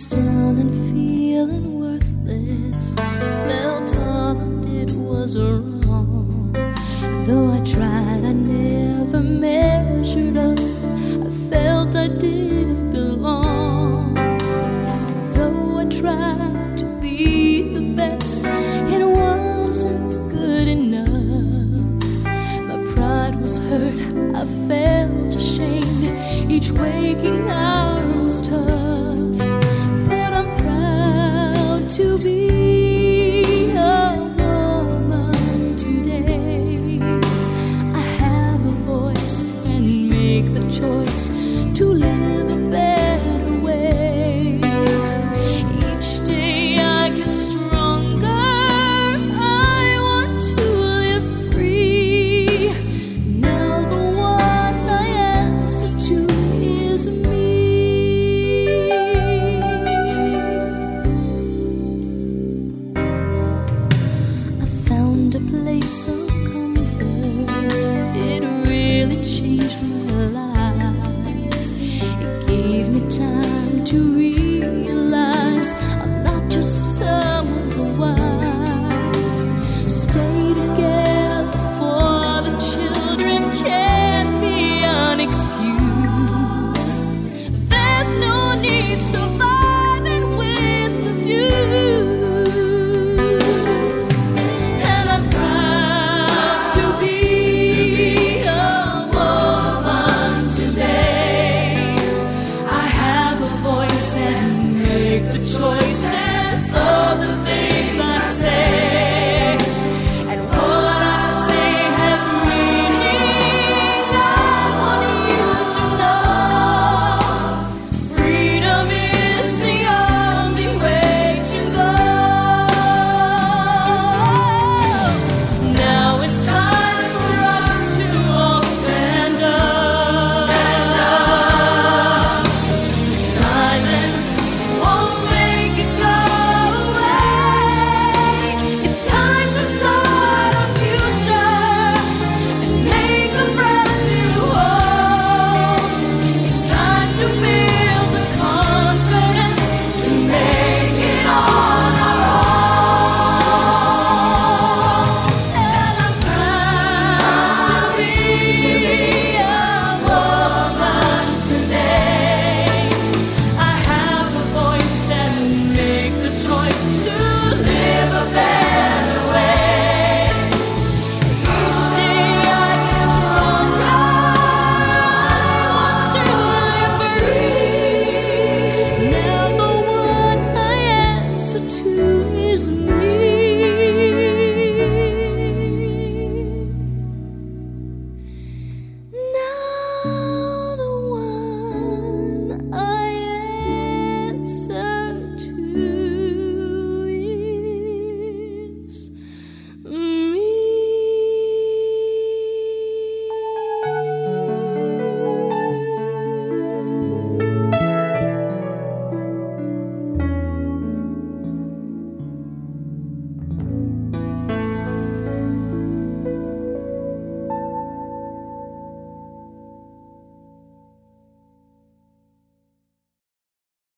was down and feeling worthless. Felt all I did was wrong. Though I tried, I never measured up. I felt I didn't belong. Though I tried to be the best, it wasn't good enough. My pride was hurt, I felt ashamed. Each waking hour was tough, but I'm proud to be a woman today. I have a voice and make the choice to live a better way. Each day I get stronger, I want to live free. Now the one I answer to is me. I found a place